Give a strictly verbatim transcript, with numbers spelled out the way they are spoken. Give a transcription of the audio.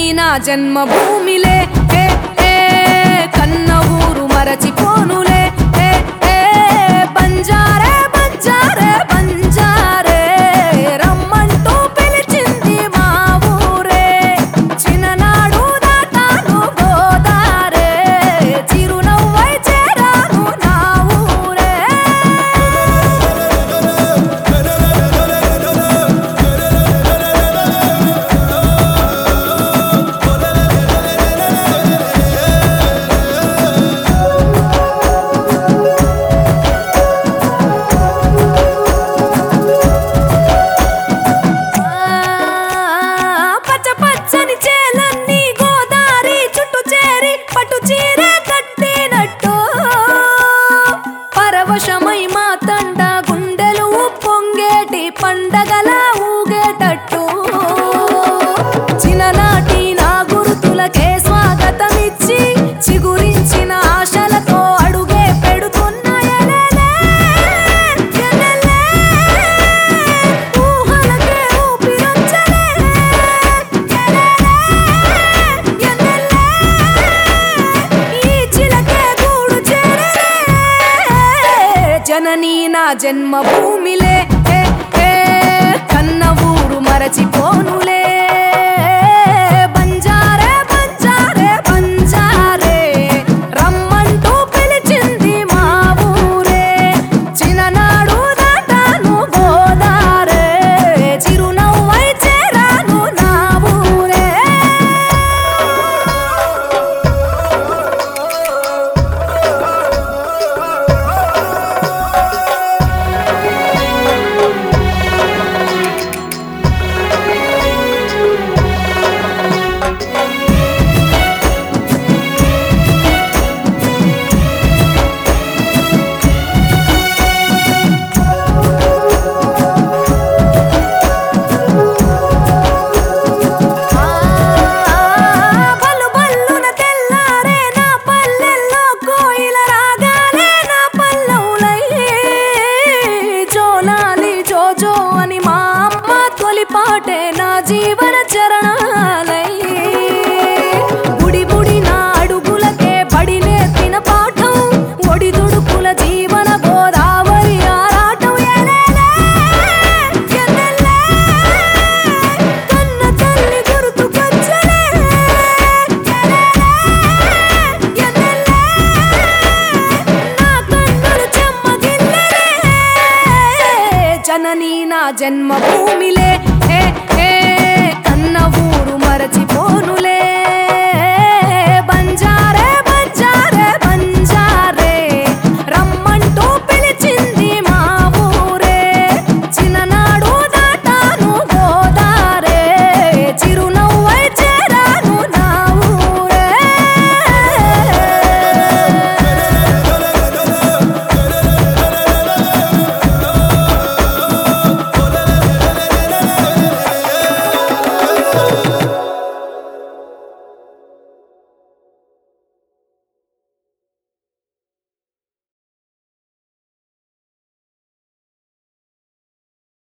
నా జన్మభూమిలే ఏ ఏ కన్న ఊరు మరచిపోనులే ఏ ఏ బంజారే బంజారే బంజారే రమ్మంటూ పిలిచింది మా ఊరే చిన్ననాడు దాటాను గోదారే చిరునవ్వై చేరాను నా ఊరే పచ్చ పచ్చని చేలన్నీ గోదారి చుట్టూ చేరి పట్టు చీర కట్టినట్టు పరవశమై మా తండ గుండెలు పొంగేటి పండగల ఊగేటట్టు చిన్ననాటి నా గురుతులకే స్వాగతమిచ్చి చిగురించిన ఆశలతో అడుగే పెడుతున్న ఎలెలే, ఎలెలే, ఊహలకే ఊపిరొచ్చలే, ఎలెలే, ఎలెలే, ఈ చిలకే గూడు చేరలే. జననీ నా జన్మభూమిలే ఏ ఏ కన్న ఊరు మరచిపోనులే బంజారే బంజారే బంజారే రమ్మంటూ పిలిచింది మా ఊరే చిన్ననాడు దాటాను గోదారే చిరునవ్వై చేరాను నా ఊరే బలు బల్లున తెల్లారే నా పల్లెల్లో కోయిల రాగాలే నా పల్లవులై జోలాలి జోజో అని మా అమ్మ తొలి పాటే నా జీవన చరణాలై బుడి బుడి నా అడుగులకే బడినే తిన పాఠం ఒడి దుడుకుల జీవన గోదావరి ఆరాటం ఎలెలే, ఎలెలే, కన్న తల్లి గుర్తుకొచ్చలే, ఎలెలే, ఎలెలే, నా కన్నులు చెమ్మగిల్లలే. జననీ నా జన్మభూమిలే